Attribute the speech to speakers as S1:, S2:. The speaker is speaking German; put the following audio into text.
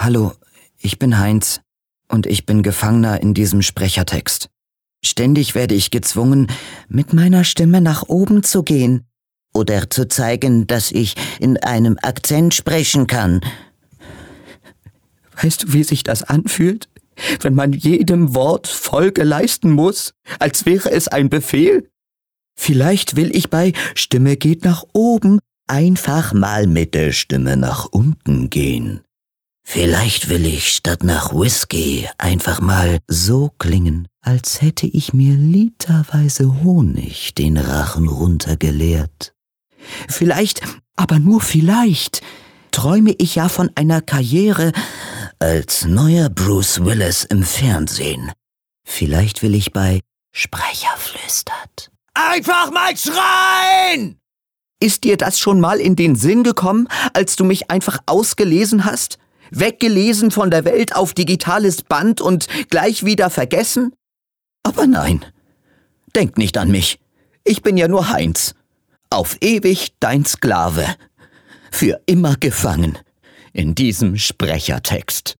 S1: Hallo, ich bin Heinz und ich bin Gefangener in diesem Sprechertext. Ständig werde ich gezwungen, mit meiner Stimme nach oben zu gehen oder zu zeigen, dass ich in einem Akzent sprechen kann. Weißt du, wie sich das anfühlt, wenn man jedem Wort Folge leisten muss, als wäre es ein Befehl? Vielleicht will ich bei Stimme geht nach oben einfach mal mit der Stimme nach unten gehen. Vielleicht will ich statt nach Whisky einfach mal so klingen, als hätte ich mir literweise Honig den Rachen runtergeleert. Vielleicht, aber nur vielleicht, träume ich ja von einer Karriere als neuer Bruce Willis im Fernsehen. Vielleicht will ich bei Sprecher flüstert einfach mal schreien! Ist dir das schon mal in den Sinn gekommen, als du mich einfach ausgelesen hast? Weggelesen von der Welt auf digitales Band und gleich wieder vergessen? Aber nein, denk nicht an mich. Ich bin ja nur Heinz. Auf ewig dein Sklave. Für immer gefangen in diesem Sprechertext.